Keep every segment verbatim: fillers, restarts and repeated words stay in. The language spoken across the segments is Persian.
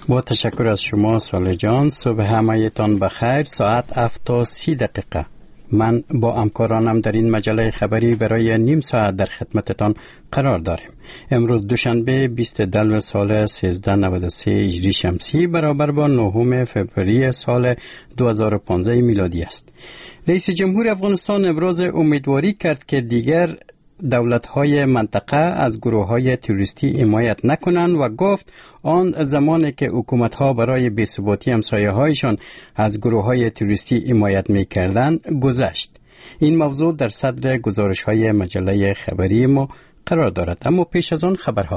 با تشکر از شما صالح جان. صبح همه‌تان بخیر. ساعت هفت تا سی دقیقه. من با همکارانم در این مجله خبری برای نیم ساعت در خدمتتان قرار داریم. امروز دوشنبه بیست دلو سال سیزده نود و سه هجری شمسی برابر با نهم فوریه سال دو هزار و پانزده میلادی است. رئیس جمهور افغانستان ابراز امیدواری کرد که دیگر دولت‌های منطقه از گروه‌های تروریستی حمایت نکنند و گفت آن زمانی که حکومت‌ها برای بی‌ثباتی همسایه‌هایشان از گروه‌های تروریستی حمایت می‌کردند گذشت. این موضوع در صدر گزارش‌های مجله خبری ما قرار دارد. اما پیش از آن خبرها.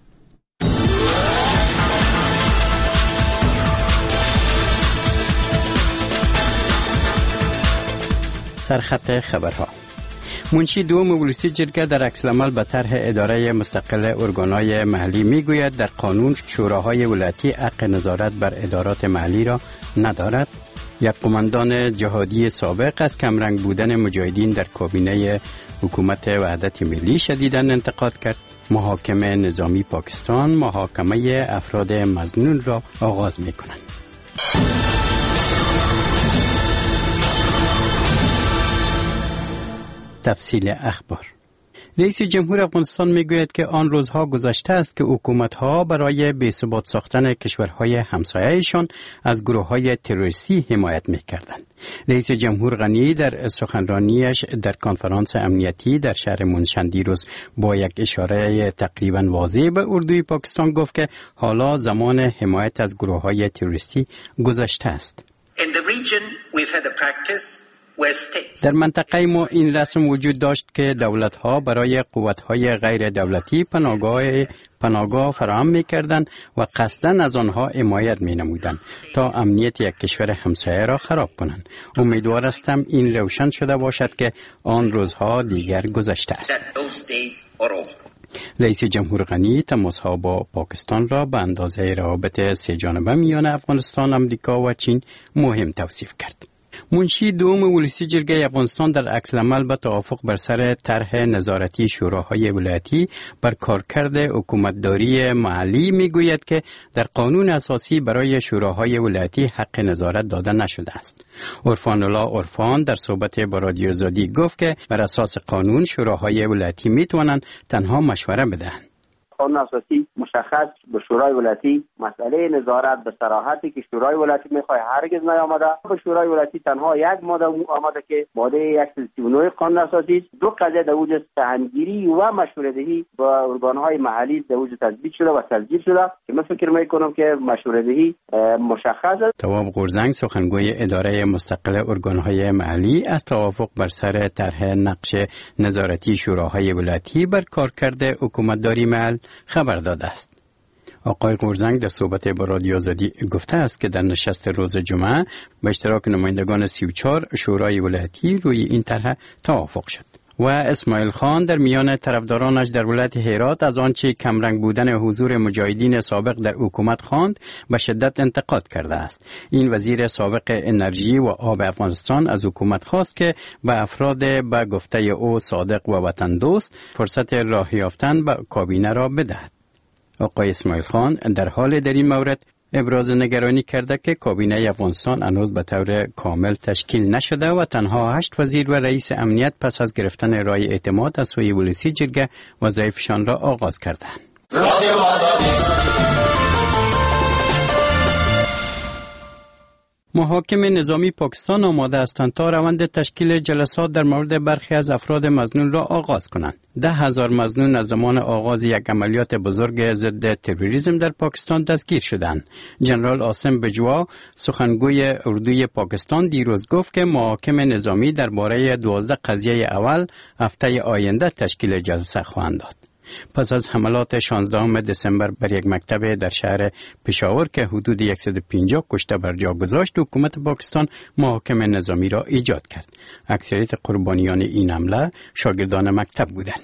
سرخط خبرها. منشی دوم ولسی جرگه در عکس‌العمل به طرح اداره مستقل ارگان‌های محلی میگوید در قانون شوراهای ولایتی حق نظارت بر ادارات محلی را ندارد. یک قماندان جهادی سابق از کمرنگ بودن مجاهدین در کابینه حکومت وحدت ملی شدیداً انتقاد کرد. محاکمه نظامی پاکستان محاکمه افراد مظنون را آغاز می‌کند. تفصیل اخبار. رئیس جمهور افغانستان میگوید که آن روزها گذشته است که حکومت‌ها برای بی‌ثبات ساختن کشورهای همسایه‌شان از گروه‌های تروریستی حمایت می‌کردند. رئیس جمهور غنی در سخنرانیش در کنفرانس امنیتی در شهر منشن دیروز با یک اشاره تقریباً واضح به اردوی پاکستان گفت که حالا زمان حمایت از گروه‌های تروریستی گذشته است. In the region we've had a practice در منطقه ما این رسم وجود داشت که دولت‌ها برای قوت‌های غیر دولتی پناهگاه پناهگاه فراهم می‌کردند و قصداً از آنها حمایت می‌نمودند تا امنیت یک کشور همسایه را خراب کنند. امیدوار هستم این روشن شده باشد که آن روزها دیگر گذشته است. رئیس جمهور غنی تماس‌ها با پاکستان را به اندازه روابط سه جانبه میان افغانستان، امریکا و چین مهم توصیف کرد. منشی دوم ولسی جرگه افغانستان در عکس‌العمل به توافق بر سر طرح نظارتی شوراهای ولایتی بر کارکرد حکومتداری محلی میگوید که در قانون اساسی برای شوراهای ولایتی حق نظارت داده نشده است. عرفان الله عرفان در صحبت با رادیو آزادی گفت که بر اساس قانون شوراهای ولایتی میتوانند تنها مشوره بدهند. قانون اساسی مشخص به شورای ولایتی مسئله نظارت به صراحتی که شورای ولایتی میخواد هرگز نیامده. به شورای ولایتی تنها یک ماده آمده که ماده صد و سی و نه قانون اساسی. دو قضیه در وجود سهمگیری و مشوره‌دهی با ارگان‌های محلی در وجود تثبیت شده و تسجیل شده که من فکر میکنم که مشوره‌دهی مشخص است. تواب قرزنگ سخنگوی اداره مستقل ارگان‌های محلی از توافق بر سر طرح نقش نظارتی شوراهای ولایتی بر کارکرد حکومتداری محل خبر داده است. آقای قرزنگ در صحبت با رادیو آزادی گفته است که در نشست روز جمعه به اشتراک نمایندگان سی و چهار شورای ولایتی روی این طرح توافق شد. و اسماعیل خان در میان طرفدارانش در ولایت هرات از آنچه کمرنگ بودن حضور مجاهدین سابق در حکومت خواند به شدت انتقاد کرده است. این وزیر سابق انرژی و آب افغانستان از حکومت خواست که به افراد به گفته او صادق و وطن دوست فرصت راه یافتن به کابینه را بدهد. آقای اسماعیل خان در حال در این مورد ابراز نگرانی کرده که کابینه افغانستان هنوز به طور کامل تشکیل نشده و تنها هشت وزیر و رئیس امنیت پس از گرفتن رای اعتماد از سوی ولسی جرگه وظایفشان را آغاز کردند. محاکم نظامی پاکستان آماده هستند تا روند تشکیل جلسات در مورد برخی از افراد مظنون را آغاز کنند. ده هزار مظنون از زمان آغاز یک عملیات بزرگ ضد تروریسم در پاکستان دستگیر شدند. جنرال عاصم بجوا سخنگوی اردوی پاکستان دیروز گفت که محاکم نظامی درباره دوازده قضیه اول هفته آینده تشکیل جلسه خواهند داد. پس از حملات شانزدهم دسامبر بر یک مکتب در شهر پشاور که حدود صد و پنجاه کشته بر جا گذاشت، حکومت پاکستان محاکم نظامی را ایجاد کرد. اکثریت قربانیان این حمله شاگردان مکتب بودند.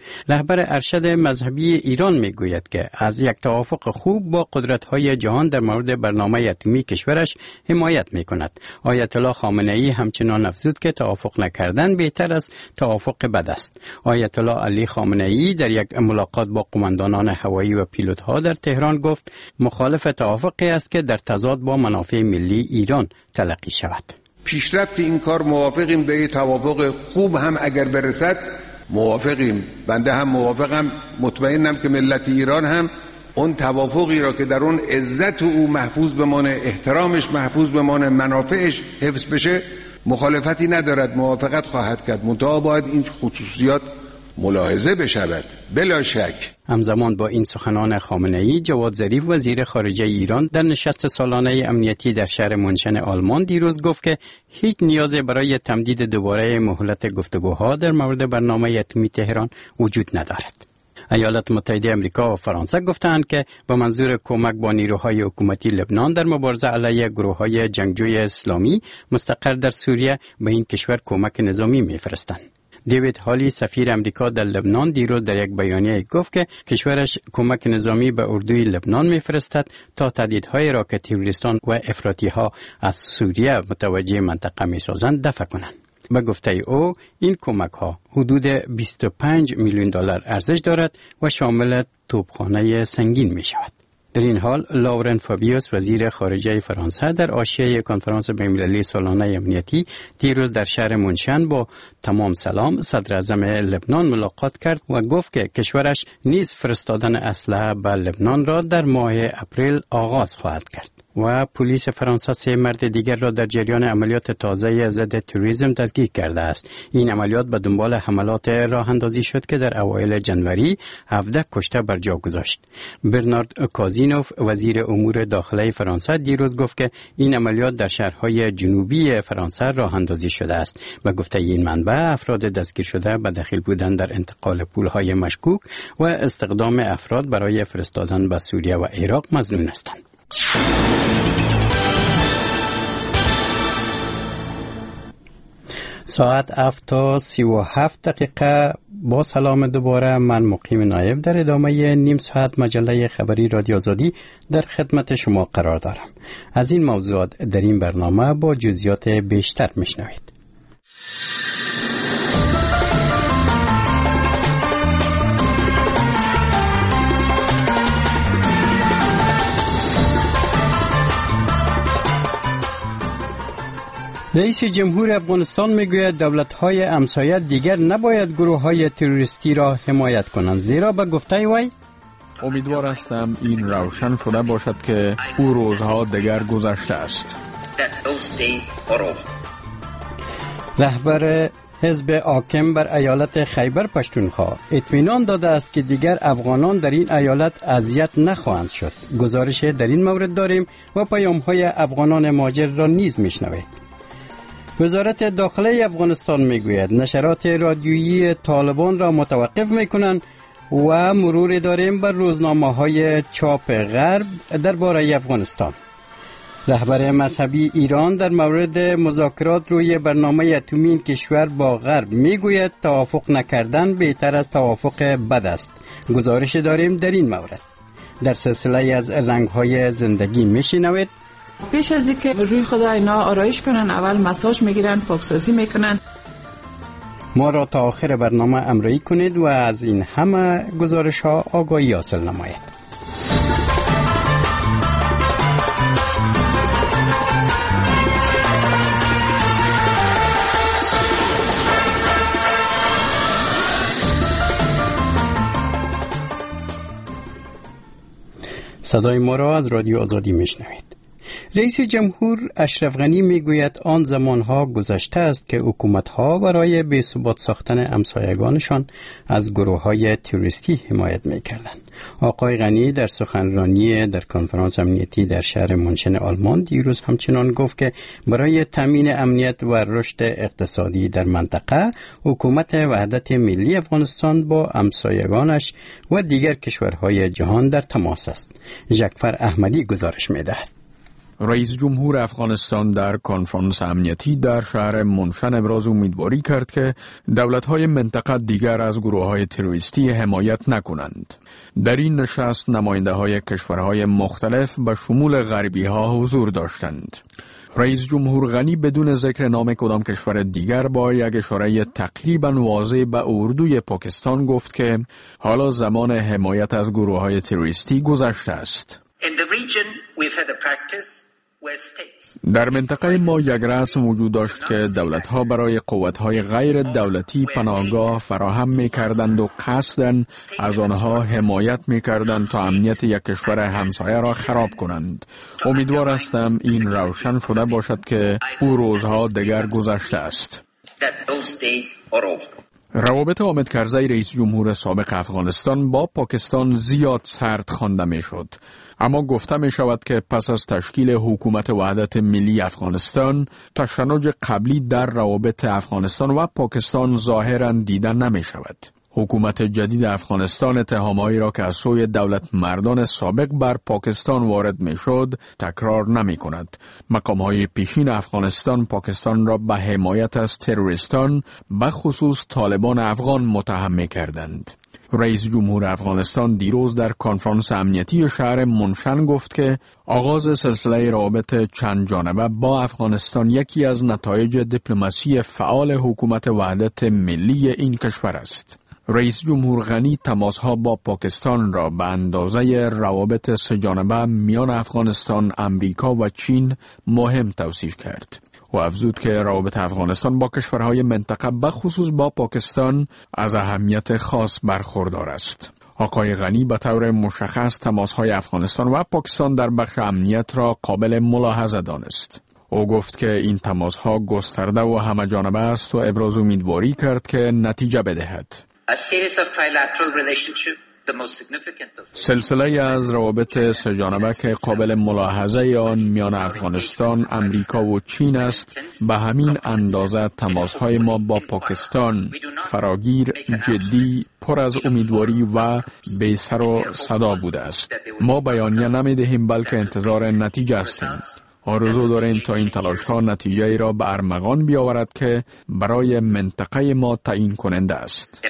رهبر ارشد مذهبی ایران میگوید که از یک توافق خوب با قدرت‌های جهان در مورد برنامه اتمی کشورش حمایت میکند. آیت الله خامنه ای همچنان افزود که توافق نکردن بهتر از توافق بد است. آیت الله علی خامنه ای در یک ملاقات با قماندانان هوایی و پیلوت‌ها در تهران گفت مخالف توافقی است که در تضاد با منافع ملی ایران تلقی شود. پیشرفت این کار موافقیم، به توافق خوب هم اگر برسد موافقیم. بنده هم موافقم، مطمئنم که ملت ایران هم اون توافقی را که در اون عزت او محفوظ بمانه، احترامش محفوظ بمانه، منافعش حفظ بشه، مخالفتی ندارد، موافقت خواهد کرد. منتها باید این خصوصیات ملاحظه بشود بلا شک. همزمان با این سخنان خامنه ای، جواد ظریف وزیر خارجه ایران در نشست سالانه امنیتی در شهر منشن آلمان دیروز گفت که هیچ نیازی برای تمدید دوباره مهلت گفتگوها در مورد برنامه اتمی تهران وجود ندارد. ایالات متحده آمریکا و فرانسه گفتند که با منظور کمک با نیروهای حکومتی لبنان در مبارزه علیه گروه‌های جنگجوی اسلامی مستقر در سوریه به این کشور کمک نظامی می‌فرستند. دیوید هالی سفیر امریکا در لبنان دیروز در یک بیانیه گفت که کشورش کمک نظامی به اردوی لبنان می‌فرستد تا تهدیدهای را که تروریستان و افراطی‌ها از سوریه متوجه منطقه می‌سازند دفع کنند. به گفته او این کمک ها حدود بیست و پنج میلیون دلار ارزش دارد و شامل توپخانه سنگین می شود. در این حال لورن فابیوس وزیر خارجه فرانسه در حاشیه کنفرانس بین‌المللی سالانه امنیتی دیروز در شهر منشن با تمام سلام صدر اعظم لبنان ملاقات کرد و گفت که کشورش نیز فرستادن اسلحه به لبنان را در ماه اپریل آغاز خواهد کرد. و پلیس فرانسه سه مرد دیگر را در جریان عملیات تازه ضد تروریسم دستگیر کرده است. این عملیات به دنبال حملات راه اندازی شد که در اوایل جنوری هفده کشته بر جا گذاشت. برنارد کازینوف وزیر امور داخلی فرانسه دیروز گفت که این عملیات در شهرهای جنوبی فرانسه راه اندازی شده است. به گفته این منبع افراد دستگیر شده به دخیل بودن در انتقال پولهای مشکوک و استخدام افراد برای فرستادن به سوریه و عراق مظنون هستند. ساعت هفت تا سی و هفت دقیقه. با سلام دوباره، من مقیم نایب در ادامه نیم ساعت مجله خبری رادیو آزادی در خدمت شما قرار دارم. از این موضوعات در این برنامه با جزئیات بیشتر میشنوید. رئیس جمهور افغانستان میگوید دولت‌های همسایه دیگر نباید گروه‌های تروریستی را حمایت کنند، زیرا به گفته وی امیدوار هستم این روشن شده باشد که او روزها دیگر گذشته است. رهبر حزب حاکم بر ایالت خیبر پشتونخوا اطمینان داده است که دیگر افغانان در این ایالت اذیت نخواهند شد. گزارش در این مورد داریم و پیام‌های افغانان مهاجر را نیز میشنوید. وزارت داخلی افغانستان میگوید نشرات رادیویی طالبان را متوقف میکنند و مرور داریم بر روزنامه‌های چاپ غرب درباره افغانستان. رهبر مذهبی ایران در مورد مذاکرات روی برنامه اتمی کشور با غرب میگوید توافق نکردن بهتر از توافق بد است. گزارش داریم در این مورد. در سلسله از رنگ‌های زندگی میشنوید. پیش از اینکه روی خود اینا آرایش کنن اول مساج میگیرن، پاکسازی میکنن. ما را تا آخر برنامه همراهی کنید و از این همه گزارش ها آگاهی حاصل نمایید. صدای ما را از رادیو آزادی میشنوید. رئیس جمهور اشرف غنی میگوید آن زمانها گذشته است که حکومتها برای بی‌ثبات ساختن همسایگانشان از گروه‌های تروریستی حمایت میکردند. آقای غنی در سخنرانی در کنفرانس امنیتی در شهر منشن آلمان دیروز همچنان گفت که برای تامین امنیت و رشد اقتصادی در منطقه حکومت وحدت ملی افغانستان با همسایگانش و دیگر کشورهای جهان در تماس است. جعفر احمدی گزارش می‌دهد. رئیس جمهور افغانستان در کنفرانس امنیتی در شهر منشن ابراز امیدواری کرد که دولت‌های منطقه دیگر از گروه‌های تروریستی حمایت نکنند. در این نشست نماینده‌های کشورهای مختلف به شمول غربی‌ها حضور داشتند. رئیس جمهور غنی بدون ذکر نام کدام کشور دیگر با یک اشاره تقریباً واضح به اردوی پاکستان گفت که حالا زمان حمایت از گروه‌های تروریستی گذشته است. In the region, we've had a practice where states در منطقه ما یک رسم وجود داشت که دولت‌ها برای قوت‌های غیر دولتی پناهگاه فراهم می‌کردند و قصداً از آنها حمایت می‌کردند تا امنیت یک کشور همسایه را خراب کنند. امیدوار هستم این روشن شده باشد که او روزها دیگر گذشته است. that those days are over. روابط حامد کرزی رئیس جمهور سابق افغانستان با پاکستان زیاد سرد خوانده می‌شد. اما گفته می شود که پس از تشکیل حکومت وحدت ملی افغانستان، تشنج قبلی در روابط افغانستان و پاکستان ظاهراً دیده نمی شود. حکومت جدید افغانستان اتهامهایی را که از سوی دولت مردان سابق بر پاکستان وارد می شد تکرار نمی کند. مقامهای پیشین افغانستان پاکستان را به حمایت از تروریستان به خصوص طالبان افغان متهم می کردند. رئیس جمهور افغانستان دیروز در کنفرانس امنیتی شهر منشن گفت که آغاز سلسله روابط چند جانبه با افغانستان یکی از نتایج دیپلماسی فعال حکومت وحدت ملی این کشور است. رئیس جمهور غنی تماسها با پاکستان را به اندازه روابط سه جانبه میان افغانستان، امریکا و چین مهم توصیف کرد. و افزود که روابط افغانستان با کشورهای منطقه به خصوص با پاکستان از اهمیت خاص برخوردار است. آقای غنی به طور مشخص تماسهای افغانستان و پاکستان در بخش امنیت را قابل ملاحظه دانست. او گفت که این تماسها گسترده و همه جانبه است و ابراز امیدواری کرد که نتیجه بدهد. A series of trilateral relationship, the most significant of سلسله از روابط سه‌جانبه که قابل ملاحظه آن میان افغانستان، امریکا و چین است، به همین اندازه تماسهای ما با پاکستان فراگیر، جدی، پر از امیدواری و بی سر و صدا بوده است. ما بیانیه نمی دهیم بلکه انتظار نتیجه هستیم. آرزو داریم تا این تلاش ها نتیجه را به ارمغان بیاورد که برای منطقه ما تعیین کننده است.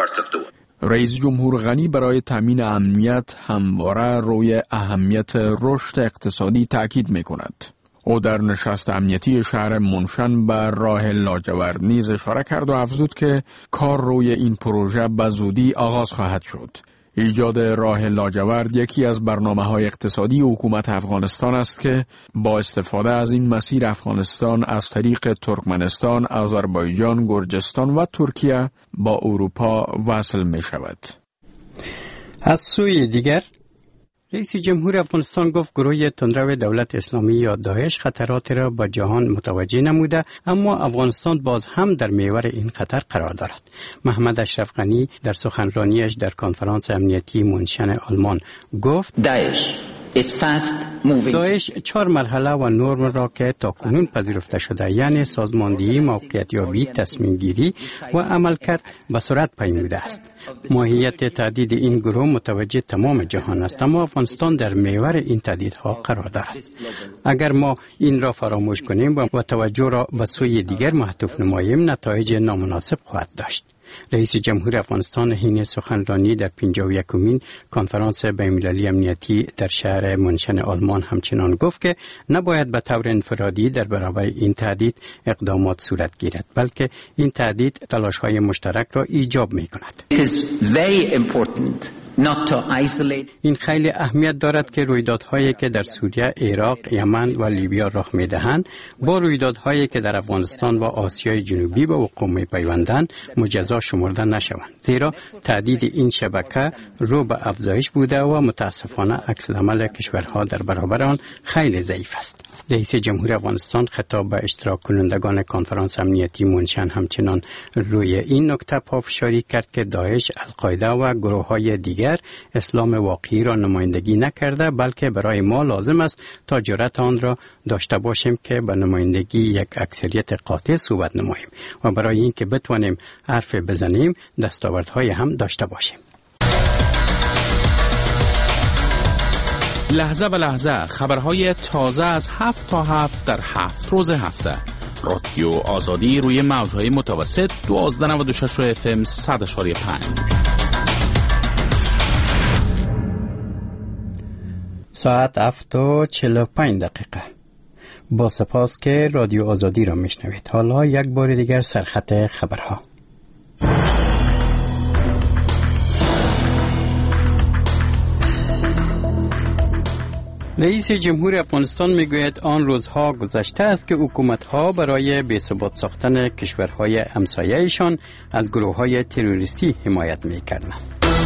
رئیس جمهور غنی برای تامین امنیت همواره روی اهمیت رشد اقتصادی تاکید می کند. او در نشست امنیتی شهر منشن به راه لاجورد نیز اشاره کرد و افزود که کار روی این پروژه به زودی آغاز خواهد شد. ایجاد راه لاجورد یکی از برنامه‌های اقتصادی حکومت افغانستان است که با استفاده از این مسیر افغانستان از طریق ترکمنستان، آذربایجان، گرجستان و ترکیه با اروپا وصل می شود. از سوی دیگر رئیس جمهور افغانستان گفت گروه تندرو دولت اسلامی یا داعش خطرات را به جهان متوجه نموده، اما افغانستان باز هم در محور این خطر قرار دارد. محمد اشرف غنی در سخنرانیش در کنفرانس امنیتی منشن آلمان گفت داعش داعش چهار مرحله و نرم را که تاکنون پذیرفته شده، یعنی سازماندهی، موقعیت‌یابی، تصمیم گیری و عملکرد به سرعت پیموده است. ماهیت تهدید این گروه متوجه تمام جهان است، اما افغانستان در محور این تهدیدها قرار دارد. اگر ما این را فراموش کنیم و توجه را به سوی دیگر معطوف نماییم، نتایج نامناسب خواهد داشت. رئیس جمهور افغانستان حین سخنرانی در پنجاه و یکمین کنفرانس بین‌المللی امنیتی در شهر منشن آلمان همچنان گفت که نباید به طور انفرادی در برابر این تهدید اقدامات صورت گیرد، بلکه این تهدید تلاش‌های مشترک را ایجاب می‌کند. It is very important not to isolate. این خیلی اهمیت دارد که رویدادهایی که در سوریه، عراق، یمن و لیبیا رخ می‌دهند با رویدادهایی که در افغانستان و آسیای جنوبی به وقوع می‌پیوندند مجزا شمرده نشوند، زیرا تهدید این شبکه رو به افزایش بوده و متاسفانه عکس‌العمل کشورها در برابر آن خیلی ضعیف است. رئیس جمهور افغانستان خطاب به اشتراک کنندگان کنفرانس امنیتی منشن همچنان روی این نکته پافشاری کرد که داعش، القاعده و گروه‌های دیگر اسلام واقعی را نمایندگی نکرده، بلکه برای ما لازم است تا جرأت آن را داشته باشیم که به نمایندگی یک اکثریت قاطع صحبت نماییم و برای اینکه بتوانیم حرف بزنیم دستاوردهای هم داشته باشیم. لحظه به لحظه خبرهای تازه از هفت تا هفت در هفت روز هفته. رادیو آزادی روی موجهای متوسط دوازده نود و شش اف ام صد اشاری پنج. ساعت هفت و چهل و پنج دقیقه. با سپاس که رادیو آزادی را میشنوید. حالا یک بار دیگر سرخط خبرها. رئیس جمهور افغانستان میگوید آن روزها گذشته است که حکومت‌ها برای بی‌ثبات ساختن کشورهای همسایه‌شان از گروه‌های تروریستی حمایت می‌کردند.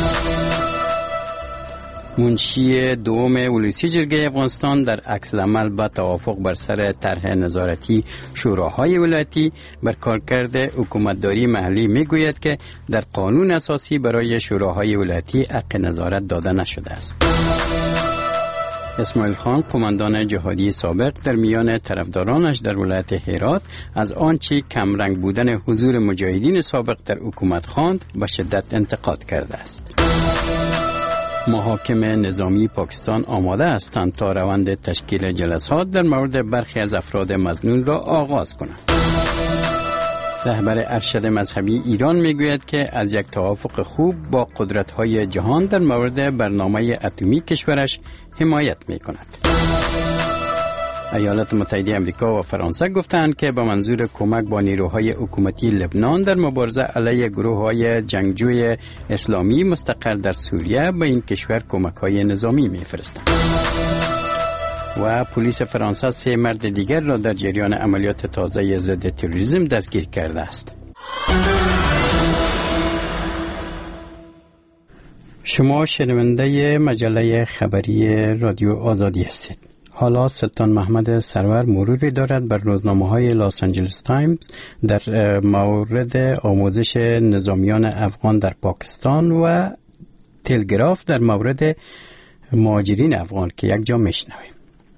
منشی دوم ولسی جرگه افغانستان در عکس العمل با توافق بر سر طرح نظارتی شوراهای ولایتی بر کارکرد حکومتداری محلی میگوید که در قانون اساسی برای شوراهای ولایتی حق نظارت داده نشده است. اسماعیل خان قماندان جهادی سابق در میان طرفدارانش در ولایت هرات از آنچه کمرنگ بودن حضور مجاهدین سابق در حکومت خواند به شدت انتقاد کرده است. محاکم نظامی پاکستان آماده هستند تا روند تشکیل جلسات در مورد برخی از افراد مظنون را آغاز کنند. رهبر ارشد مذهبی ایران میگوید که از یک توافق خوب با قدرت‌های جهان در مورد برنامه اتمی کشورش حمایت می‌کند. ایالات متحده آمریکا و فرانسه گفتند که به منظور کمک با نیروهای حکومتی لبنان در مبارزه علیه گروه‌های جنگجوی اسلامی مستقر در سوریه به این کشور کمک‌های نظامی می‌فرستند. و پلیس فرانسه سه مرد دیگر را در جریان عملیات تازه ضد تروریسم دستگیر کرده است. شما شنونده مجله خبری رادیو آزادی هستید. حالا سلطان محمد سرور مروری دارد بر روزنامه‌های لاس آنجلس تایمز در مورد آموزش نظامیان افغان در پاکستان و تلگراف در مورد مهاجرین افغان که یک جا میشنویم.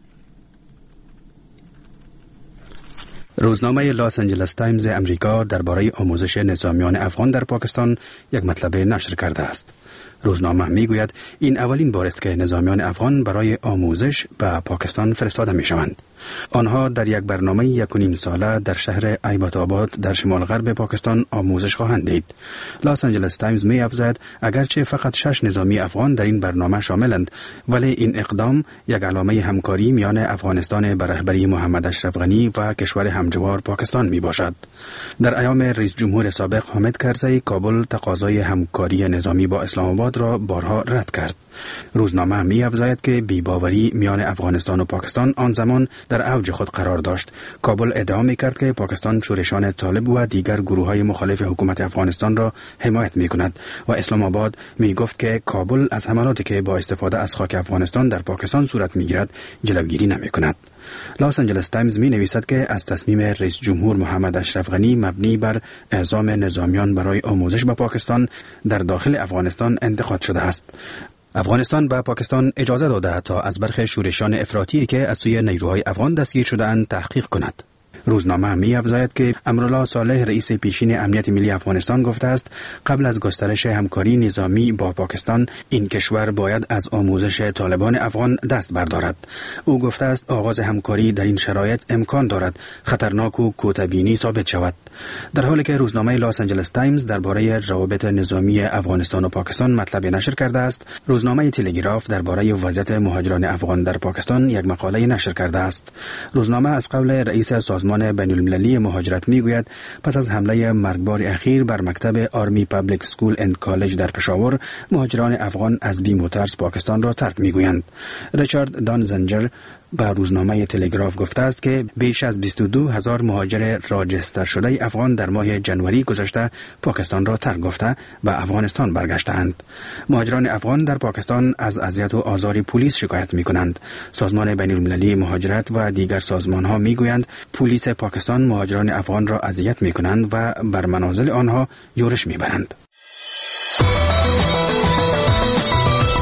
روزنامه لاس آنجلس تایمز امریکا درباره آموزش نظامیان افغان در پاکستان یک مطلب نشر کرده است. روزنامه میگوید این اولین بار است که نظامیان افغان برای آموزش به پاکستان فرستاده می شوند. آنها در یک برنامه یک و نیم ساله در شهر ایبات آباد در شمال غرب پاکستان آموزش خواهند دید. لاس آنجلس تایمز می افزاید اگرچه فقط شش نظامی افغان در این برنامه شاملند، ولی این اقدام یک علامه همکاری میان افغانستان به رهبری محمد اشرف غنی و کشور همجوار پاکستان می باشد. در ایام رئیس جمهور سابق حامد کرزی کابل تقاضای همکاری نظامی با اسلام آباد را بارها رد کرد. روزنامه می افزاید که بی‌باوری میان افغانستان و پاکستان آن زمان در اوج خود قرار داشت. کابل ادعا می کرد که پاکستان شورشان طالب و دیگر گروه‌های مخالف حکومت افغانستان را حمایت می کند و اسلام آباد می گفت که کابل از حملاتی که با استفاده از خاک افغانستان در پاکستان صورت می گیرد جلوگیری نمی کند. لاس آنجلس تایمز می نویسد که از تصمیم رئیس جمهور محمد اشرف غنی مبنی بر اعزام نظامیان برای آموزش به پاکستان در داخل افغانستان انتقاد شده است. افغانستان به پاکستان اجازه داده تا از برخی شورشان افراطی که از سوی نیروهای افغان دستگیر شده‌اند تحقیق کند. روزنامه می افزاید که امرالله صالح رئیس پیشین امنیت ملی افغانستان گفته است قبل از گسترش همکاری نظامی با پاکستان این کشور باید از آموزش طالبان افغان دست بردارد. او گفته است آغاز همکاری در این شرایط امکان دارد خطرناک و کوتاه‌بینی ثابت شود. در حالی که روزنامه لاس آنجلس تایمز درباره روابط نظامی افغانستان و پاکستان مطلب نشر کرده است، روزنامه تلگراف درباره وضعیت مهاجران افغان در پاکستان یک مقاله نشر کرده است. روزنامه از قول رئیس سازمان بین المللی مهاجرت میگوید پس از حمله مرگبار اخیر بر مکتب آرمی پابلیک سکول اند کالج در پشاور، مهاجران افغان از بیم و ترس پاکستان را ترک میگویند. ریچارد دان زنجر به روزنامه تلگراف گفته است که بیش از بیست و دو هزار مهاجر راجستر شده افغان در ماه جنوری گذشته پاکستان را ترک گفته به افغانستان برگشتند. مهاجران افغان در پاکستان از اذیت و آزار پلیس شکایت می کنند. سازمان بین المللی مهاجرت و دیگر سازمان ها می گویند پلیس پاکستان مهاجران افغان را اذیت می کنند و بر منازل آنها یورش می برند.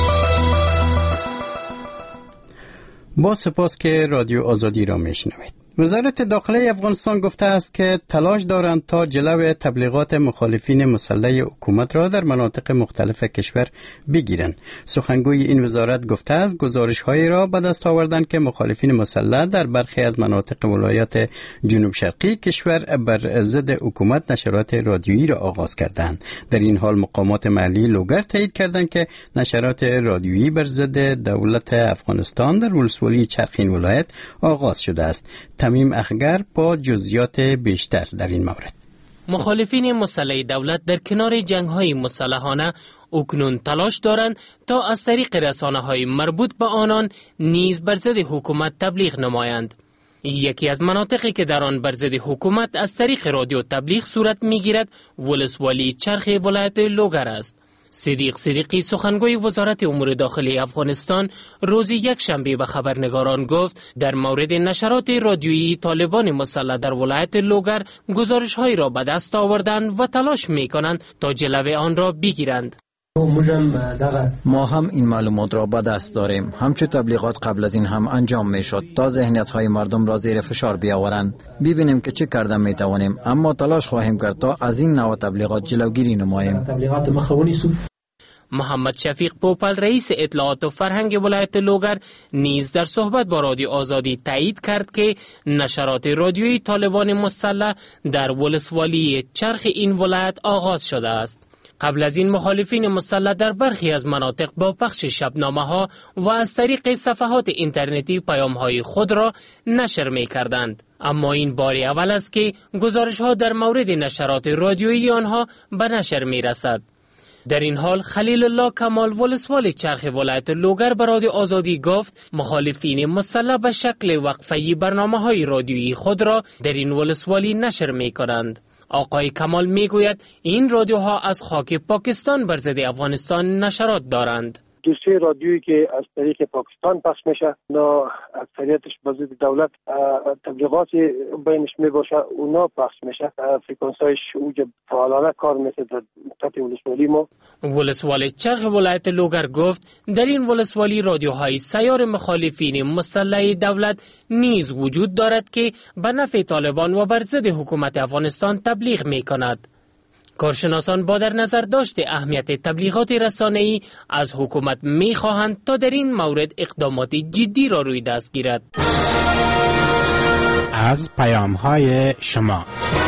با سپاس که رادیو آزادی را میشنوید. وزارت داخله افغانستان گفته است که تلاش دارند تا جلو تبلیغات مخالفین مسلح حکومت را در مناطق مختلف کشور بگیرند. سخنگوی این وزارت گفته است گزارش‌هایی را به دست آوردند که مخالفین مسلح در برخی از مناطق ولایات جنوب شرقی کشور بر ضد حکومت نشرات رادیویی را آغاز کردند. در این حال مقامات محلی لوگر تایید کردند که نشرات رادیویی بر ضد دولت افغانستان در ولسوالی چرخ این ولایت آغاز شده است. تمیم اخگر با جزئیات بیشتر در این مورد. مخالفین مسلح دولت در کنار جنگ‌های مسلحانه اکنون تلاش دارند تا از طریق رسانه‌های مربوط به آنان نیز بر ضد حکومت تبلیغ نمایند. یکی از مناطقی که در آن بر ضد حکومت از طریق رادیو تبلیغ صورت می‌گیرد ولسوالی چرخ ولایت لوگر است. صدیق صدیقی سخنگوی وزارت امور داخلی افغانستان روز یک شنبه به خبرنگاران گفت در مورد نشرات رادیویی طالبان مسلح در ولایت لوگر گزارش‌هایی را به دست آوردند و تلاش می‌کنند تا جلوه آن را بگیرند. ما هم این معلومات را به دست داریم. همچون تبلیغات قبل از این هم انجام می شد تا ذهنیت های مردم را زیر فشار بیاورند. ببینیم که چه کرده می توانیم، اما تلاش خواهیم کرد تا از این نوع تبلیغات جلوگیری نماییم. محمد شفیق پوپل رئیس اطلاعات و فرهنگ ولایت لوگر نیز در صحبت با رادیو آزادی تایید کرد که نشرات رادیویی طالبان مسلح در ولسوالی چرخ این ولایت آغاز شده است. قبل از این مخالفین مسلح در برخی از مناطق با پخش شبنامه ها و از طریق صفحات اینترنتی پیام های خود را نشر می کردند. اما این بار اول است که گزارش ها در مورد نشرات رادیویی آنها به نشر می رسد. در این حال خلیل الله کمال ولسوالی چرخ ولایت لوگر به رادیو آزادی گفت مخالفین مسلح به شکل وقفه‌ای برنامه‌های رادیویی خود را در این ولسوالی نشر می‌کنند. آقای کمال میگوید این رادیوها از خاک پاکستان بر ضد افغانستان نشرات دارند. دو سه رادیویی که از طریق پاکستان پخش میشه اونا اکثریتش به ضد دولت تبلیغات بینش میباشه، اونا پخش میشه، فرکانس‌هایش اوج فعالانه کار میشه در سطح ولسوالی ما. ولسوالی چرخ ولایت لوگر گفت در این ولسوالی رادیوهای سیار مخالفین مسلح دولت نیز وجود دارد که به نفع طالبان و بر ضد حکومت افغانستان تبلیغ میکند. کارشناسان با در نظر داشت اهمیت تبلیغات رسانه‌ای از حکومت می‌خواهند تا در این مورد اقدامات جدی را روی دست گیرد. از پیام‌های شما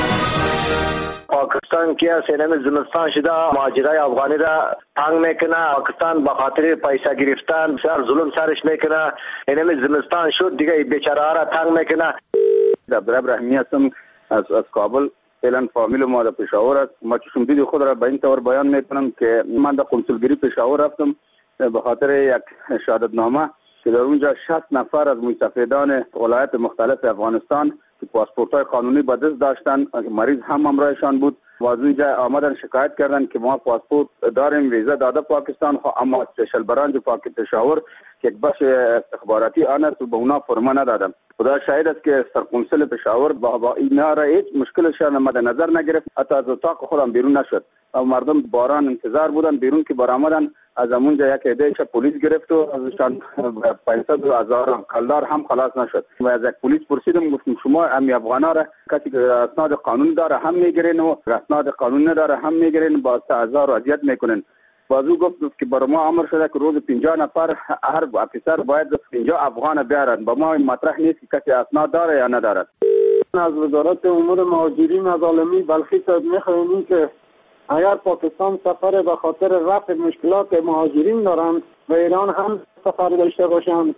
پاکستان که سینما زمستان شده مهاجرای افغانی را تنگ میکنه. پاکستان به خاطر پیسه گرفتن سر ظلم سرش میکنه. سینما زمستان شد دیگه بیچاره را تنگ میکنه. عبدالرب رحمی هستم از از کابل. فعلا فامیل ما در پشاور است. ما چشم دید خود را به این طور بیان میکنم که من در کنسولگری پشاور رفتم به خاطر یک شهادتنامه که در اونجا شصت نفر از مستفیدان ولایت مختلف افغانستان که پاسپورت‌های قانونی به دست داشتن، مریض هم همراهشان بود و از اونجا آمدن شکایت کردن که ما پاسپورت داریم، ویزا داده پاکستان، اما اسپیشل برانچ پاک پشاور که یک بخش استخباراتی آن است و به اونا فرما ندادن. خدا شاهد است که سرکنسول پشاور با, با اینا را هیچ مشکلشان مد نظر نگرفت، حتی از اتاق خودم بیرون نشد و مردم باران انتظار بودن بیرون که برآمدن. از اونجا یک عده‌اش پلیس گرفت و ازشان پیسه دو هزار کلدار هم خلاص نشد و از یک پلیس پرسیدم گفتم شما امی افغانا را کسی که اسناد قانون داره هم میگیرین و اسناد قانون نداره هم میگیرین با هزار و اذیت میکنین. بازو گفت که برای ما امر شده که روز پنجاه نفر هر افسر باید پنجاه افغان بیارن. با ما مطرح نیست که کسی اسناد داره یا نداره. از وزارت امور مهاجرین از عالمی بلخی صاحب میخواهیم که اگر پاکستان سفر به خاطر رفع مشکلات مهاجرین دارند و ایران هم سفر داشته باشند.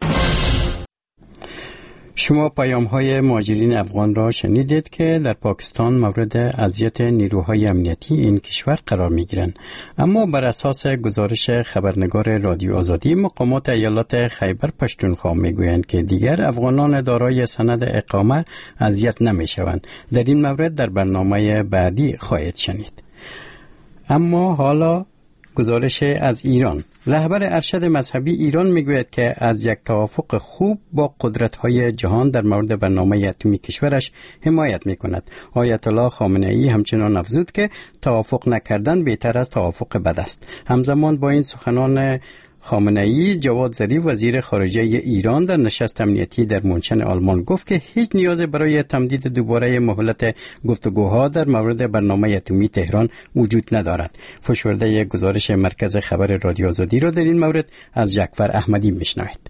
شما پیام های مهاجرین افغان را شنیدید که در پاکستان مورد اذیت نیروهای امنیتی این کشور قرار می گیرند. اما بر اساس گزارش خبرنگار رادیو آزادی مقامات ایالات خیبر پشتونخوا می گویند که دیگر افغانان دارای سند اقامه اذیت نمی شوند. در این مورد در برنامه بعدی خواهید شنید. اما حالا گزارش از ایران. رهبر ارشد مذهبی ایران میگوید که از یک توافق خوب با قدرت‌های جهان در مورد برنامه اتمی کشورش حمایت میکند. آیت الله خامنه‌ای همچنان افزود که توافق نکردن بهتر از توافق بد است. همزمان با این سخنان خامنه‌ای جواد ظریف وزیر خارجه ایران در نشست امنیتی در مونشن آلمان گفت که هیچ نیاز برای تمدید دوباره مهلت گفتگوها در مورد برنامه اتمی تهران وجود ندارد. فشرده گزارش مرکز خبر رادیو آزادی را در این مورد از جعفر احمدی میشنوید.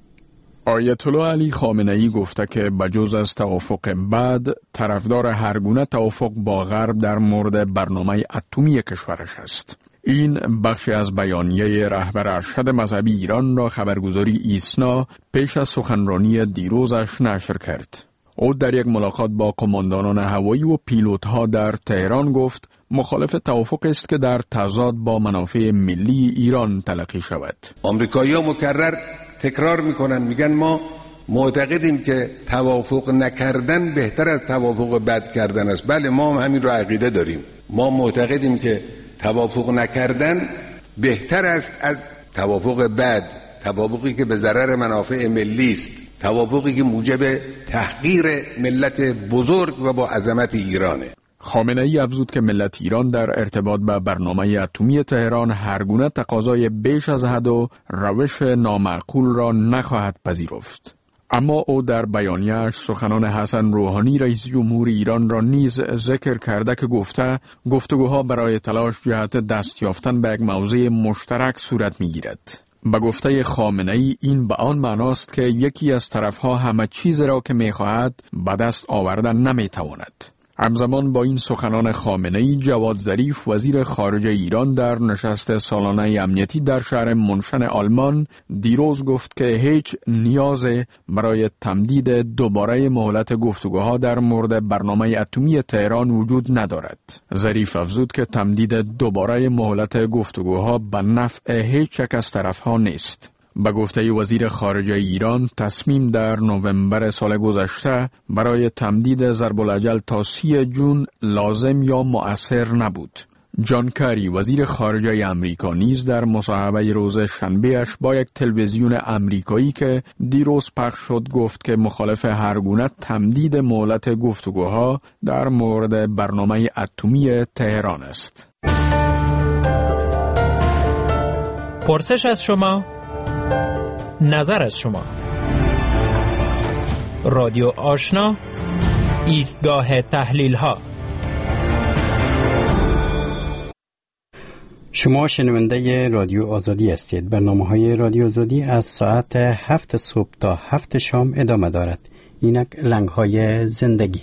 آیت الله علی خامنه‌ای گفته که بجز از توافق بعد طرفدار هر گونه توافق با غرب در مورد برنامه اتمی کشورش است. این بخش از بیانیه رهبر ارشد مذهبی ایران را خبرگزاری ایسنا پیش از سخنرانی دیروزش نشر کرد. او در یک ملاقات با قماندانان هوایی و پیلوت‌ها در تهران گفت مخالف توافق است که در تضاد با منافع ملی ایران تلقی شود. آمریکایی‌ها مکرر تکرار میکنن، میگن ما معتقدیم که توافق نکردن بهتر از توافق بد کردن است. بله، ما هم همین رو عقیده داریم. ما معتقدیم که توافق نکردن بهتر است از توافق بد، توافقی که به ضرر منافع ملی است، توافقی که موجب تحقیر ملت بزرگ و با عظمت ایرانه. خامنه‌ای افزود که ملت ایران در ارتباط به برنامه اتمی تهران هرگونه تقاضای بیش از حد و روش نامعقول را نخواهد پذیرفت. اما او در بیانیه‌اش سخنان حسن روحانی رئیس جمهور ایران را نیز ذکر کرده که گفته گفتگوها برای تلاش جهت دست یافتن به یک موضوع مشترک صورت می‌گیرد. به گفته خامنه‌ای این به آن معناست که یکی از طرفها همه چیز را که می‌خواهد به دست آوردن نمی‌تواند. همزمان با این سخنان خامنه‌ای، جواد ظریف وزیر خارجه ایران در نشست سالانه امنیتی در شهر مونشن آلمان دیروز گفت که هیچ نیاز برای تمدید دوباره مهلت گفتگوها در مورد برنامه اتمی تهران وجود ندارد. ظریف افزود که تمدید دوباره مهلت گفتگوها به نفع هیچ یک از طرفها نیست. به گفته وزیر خارجه ایران، تصمیم در نوامبر سال گذشته برای تمدید ضرب الاجل تا سی جون لازم یا مؤثر نبود. جان کری وزیر خارجه امریکا نیز در مصاحبه روز شنبه‌اش با یک تلویزیون امریکایی که دیروز پخش شد گفت که مخالف هر گونه تمدید مهلت گفتگوها در مورد برنامه اتمی تهران است. پرسش از شما، نظر از شما. رادیو آشنا، ایستگاه تحلیل ها. شما شنونده رادیو آزادی هستید. برنامه های رادیو آزادی از ساعت هفت صبح تا هفت شام ادامه دارد. اینک لنگ های زندگی.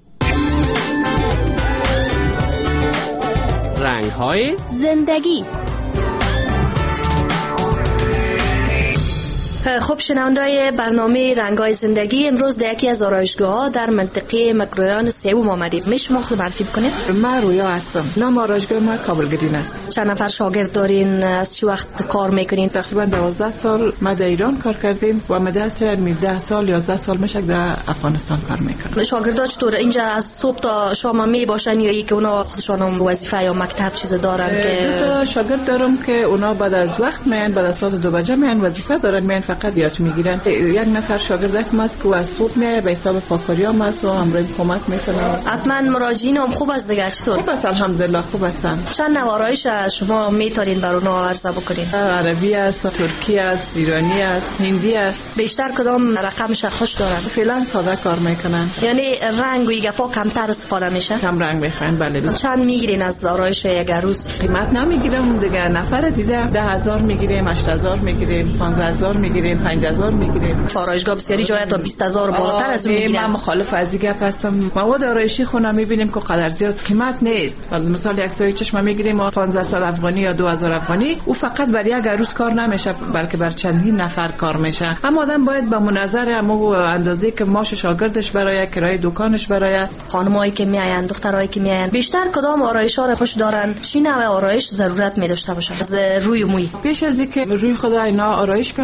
رنگ های زندگی. خب شنوندای برنامه رنگای زندگی، امروز در یکی از آرایشگاه‌ها در منطقه مکرویان سوم آمدیم. میشه ما خود معرفی بکنید؟ من رویا هستم. نام آرایشگاه ما کابل گرین است. چند نفر شاگرد دارین؟ از چه وقت کار میکنین؟ تقریبا دوازده سال ما در ایران کار کردیم و مدت هفده سال یازده سال میشه در افغانستان کار میکنم. شاگردا چطور اینجا از صبح تا شام می باشن یا اینکه اونا خودشون وظیفه یا مکتب چیز دارن؟ که شاگرد دارم که اونا بعد از وقت میان، بعد از ساعت دو بجه میان وظیفه دارن، میان فقط یاد میگیرن. یک نفر شاگردک ما است که از صبح میاد به حساب پاکاری هم است و امروز کمک میکنه. حتما مراجعین هم خوب است دیگه. چطور؟ خوب است الحمدلله، خوب هستن. چند نوع آرایش شما میتونین بر اونها عرضه بکنین؟ عربی است، ترکی است، ایرانی است، هندی است. بیشتر کدام رقمش خوش دارن؟ فعلا ساده کار میکنن. یعنی رنگ و گپا کمتر استفاده میشه؟ کم رنگ میخواین. بله. چند میگیرین از آرایش یک روز؟ قیمت نمیگیرم دیگه، نفر دیده ده هزار میگیریم، هشت هزار میگیریم، پانزده هزار میگیریم، پنج هزار میگیریم. آرایشگاه بسیاری جای تا بیست هزار بالاتر از اون میگیرن. من مخالف از این گپ هستم. مواد آرایشی خونه میبینیم که قدر زیاد قیمت نیست. فرض مثال یک سوی چشم میگیریم پانزده صد افغانی یا دو هزار افغانی، او فقط برای یک روز کار نمیشه بلکه بر چندین نفر کار میشه. اما آدم باید به منظر همو اندازه‌ای که ماش شاگردش برای کرایه دکانش برای خانمایی که میاین، دخترایی که میاین، بیشتر کدام آرایش‌ها رو خوش دارن؟ چی نوع آرایش ضرورت می داشته باشه از روی موی؟ پیش از اینکه روی خود اینا آرایش کنن، اول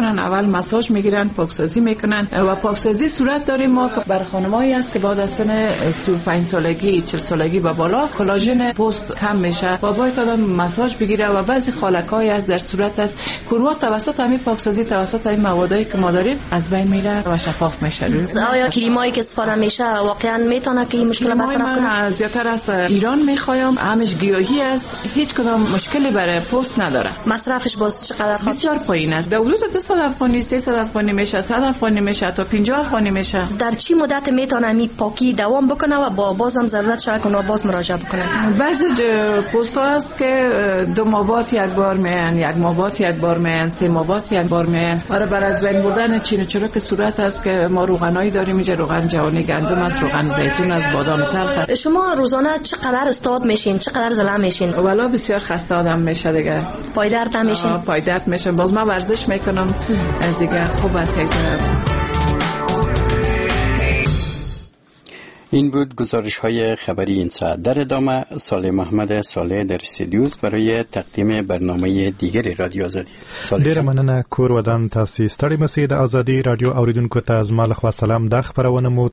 مساج میگیرن، پاکسازی میکنن و پاکسازی صورت داریم ما که بر خانمایی است که بعد از سن سی و پنج سالگی چهل سالگی به بالا کلاژن پوست کم میشه و باید آدم مساج بگیره و بعضی خالک‌های از در صورت است کروا توسط همین پاکسازی توسط این موادایی که ما داریم از بین میره و شفاف میشه. آیا کریمایی که استفاده میشه واقعا میتونه که این مشکل برطرف کنه؟ زیاتر از ایران میخوایم، همش گیاهی است، هیچ کدام مشکلی برای پوست نداره. مصرفش باز چقدر خواهد؟ بسیار پایین است، در حدود دویست افغانی، سیصد افغانی میشه، صد افغانی میشه تا پنجاه افغانی میشه. در چی مدت میتونه می پاکی دوام بکنه و با بازم ضرورت شده کنه باز مراجعه بکنه؟ بعضی پوست ها است که دو ماه بعد یک بار میان، یک ماه بعد یک بار میان، سه ماه بعد یک بار میان. برای بر از بین بردن چین و چروک صورت است که ما روغنایی داریم، اینجا روغن جوانی گندم است، روغن زیتون است، بادام تلخ. شما روزانه چقدر استاد میشین؟ چقدر زله میشین؟ والا بسیار خسته آدم میشه دیگه. پای درد نمیشین؟ پای درد میشه. باز ما ورزش میکنم دیگه خوب است یک ذره. این بود گزارش های خبری این ساعت. در ادامه صالح محمد صالح در استودیوس برای تقدیم برنامه دیگر رادیو آزادی. ډیره مننه کور ودان تاسو ستړي مسئ د ازادي رادیو اوریدونکو ته زما له خوا سلام. د خبرونه مو